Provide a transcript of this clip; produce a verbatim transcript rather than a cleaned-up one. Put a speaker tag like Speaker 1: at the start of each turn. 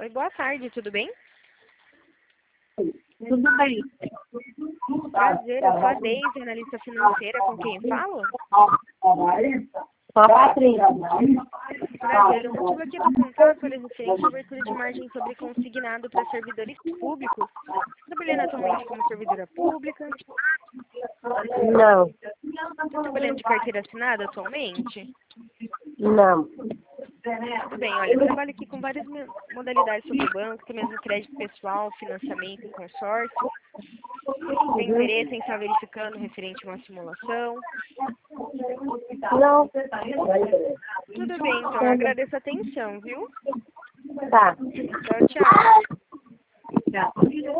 Speaker 1: Oi, boa tarde, tudo bem?
Speaker 2: Tudo bem.
Speaker 1: Prazer, eu sou a Deise, analista financeira, com quem falo?
Speaker 2: Só a Patrícia.
Speaker 1: Prazer, o motivo aqui do contato é referente à abertura de margem sobre consignado para servidores públicos. Está trabalhando atualmente como servidora pública?
Speaker 2: Não,
Speaker 1: Está trabalhando de carteira assinada atualmente?
Speaker 2: não.
Speaker 1: Tudo bem, olha, eu trabalho aqui com várias me- modalidades sobre o banco, tem mesmo crédito pessoal, financiamento e consórcio. Tem interesse em estar verificando referente a uma simulação?
Speaker 2: Não.
Speaker 1: Tudo bem, então, eu agradeço a atenção, viu?
Speaker 2: Tá.
Speaker 1: Tchau, tchau.
Speaker 2: Tchau.